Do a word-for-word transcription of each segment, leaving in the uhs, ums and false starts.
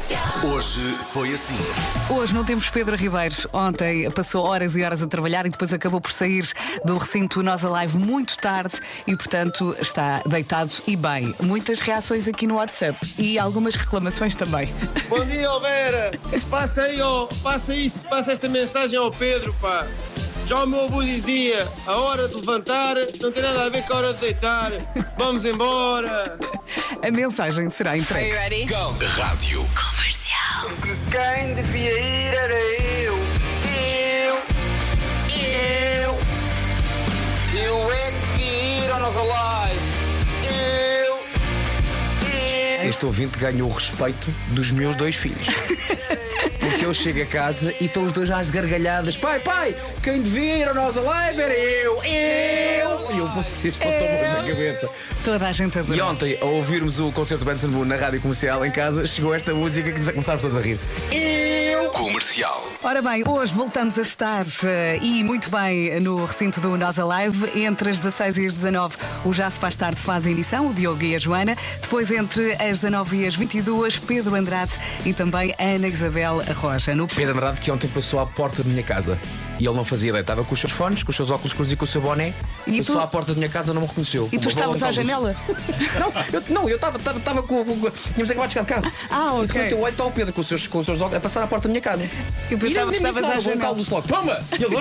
Hoje foi assim. Hoje não temos Pedro Ribeiro. Ontem passou horas e horas a trabalhar e depois acabou por sair do recinto Nós Alive muito tarde e, portanto, está deitado e bem. Muitas reações aqui no WhatsApp e algumas reclamações também. Bom dia, Vera. Passa aí, ó, passa isso, passa esta mensagem ao Pedro, pá. Já o meu avô dizia, a hora de levantar não tem nada a ver com a hora de deitar. Vamos embora. A mensagem será entregue. Are you ready? Go. Rádio Comercial. Quem devia ir era eu. Eu. Eu. Eu é que ir ao Nós Alive. Eu. Eu. Este ouvinte ganhou o respeito dos meus dois filhos. Porque eu chego a casa e estão os dois às gargalhadas. Pai, pai, quem devia ir ao Nós Alive era eu. Eu. E eu, vocês não estão bem na cabeça. Toda a gente adora. E ontem, ao ouvirmos o concerto do Benson Boone na rádio comercial em casa, chegou esta música que começámos todos a rir. Eu. Comercial. Ora bem, hoje voltamos a estar uh, e muito bem no recinto do Nós Alive. Entre as dezasseis e as dezanove, o Já Se Faz Tarde faz a emissão, o Diogo e a Joana. Depois, entre as dezanove e as vinte e duas, Pedro Andrade e também Ana Isabel Rocha. No... Pedro Andrade, que ontem passou à porta da minha casa e ele não fazia ideia. Estava com os seus fones, com os seus óculos escuros e com o seu boné. E passou tu? à porta da minha casa e não me reconheceu. E tu estavas à janela? Não, eu não, eu estava estava com, com, com. Tínhamos acabado de chegar de carro. Ah, ok. E de repente eu olho para o Pedro com os seus, com os seus óculos a passar à porta da minha casa. Eu pensava que estavas à janela. Toma! E ele.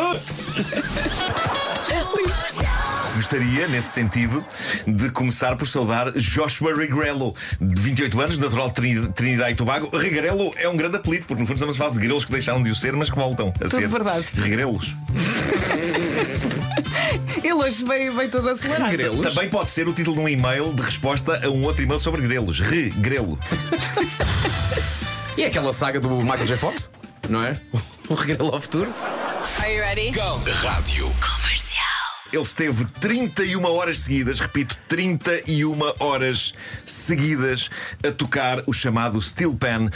Gostaria, nesse sentido, de começar por saudar Joshua Regrello, de vinte e oito anos, natural de Trin- Trinidade e Tobago. Regrello é um grande apelido, porque no fundo estamos a falar de grelos que deixaram de o ser, mas que voltam a Tudo ser. verdade. Regrelos. Ele hoje veio, veio todo acelerado. Grelos? Também pode ser o título de um e-mail de resposta a um outro e-mail sobre grelos. Regrelo. E é aquela saga do Michael J. Fox, não é? O Regrelo ao Futuro. Are you ready? Go. Rádio Comercial. Ele esteve trinta e uma horas seguidas, repito, trinta e uma horas seguidas a tocar o chamado Steel Pen.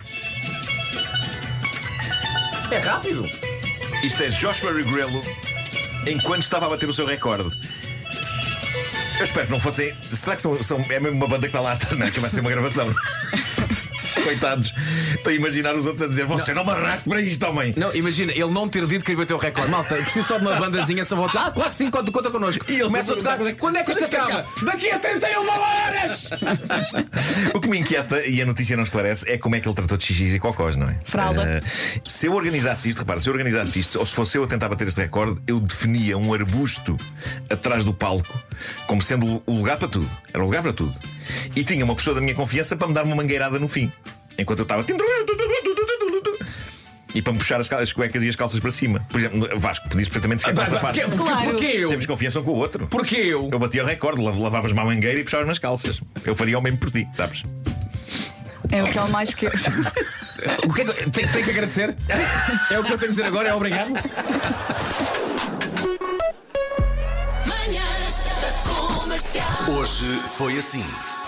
É rápido. Isto é Joshua Regrello enquanto estava a bater o seu recorde. Eu espero que não fossem. Será que são, são, é mesmo uma banda que está lá? Não, que vai ser uma gravação. Coitados, estou a imaginar os outros a dizer: você não, não me arraste para isto, homem. Não, imagina, ele não ter dito que queria bater o recorde. Malta, preciso só de uma bandazinha só volta. Ah, claro que sim, conta, conta connosco. E começa a tocar. Quando é que isto acaba? Daqui a trinta e uma horas! O que me inquieta, e a notícia não esclarece, é como é que ele tratou de xixis e cocós, não é? Fralda. Uh, se eu organizasse isto, repara, se eu organizasse isto, ou se fosse eu a tentar bater este recorde, eu definia um arbusto atrás do palco como sendo o lugar para tudo. Era o lugar para tudo. E tinha uma pessoa da minha confiança para me dar uma mangueirada no fim, enquanto eu estava. E para me puxar as, cal- as cuecas e as calças para cima. Por exemplo, Vasco, podias perfeitamente ficar com essa parte. Porquê, Claro. porquê eu? Temos confiança um com o outro. Porquê eu? Eu batia o recorde, lav- lavavas-me a mangueira e puxavas nas calças. Eu faria o mesmo por ti, sabes? É o que ele mais quer. O que é que tem, tem que agradecer? É o que eu tenho a dizer agora, é obrigado. Manhãs da Comercial. Hoje foi assim.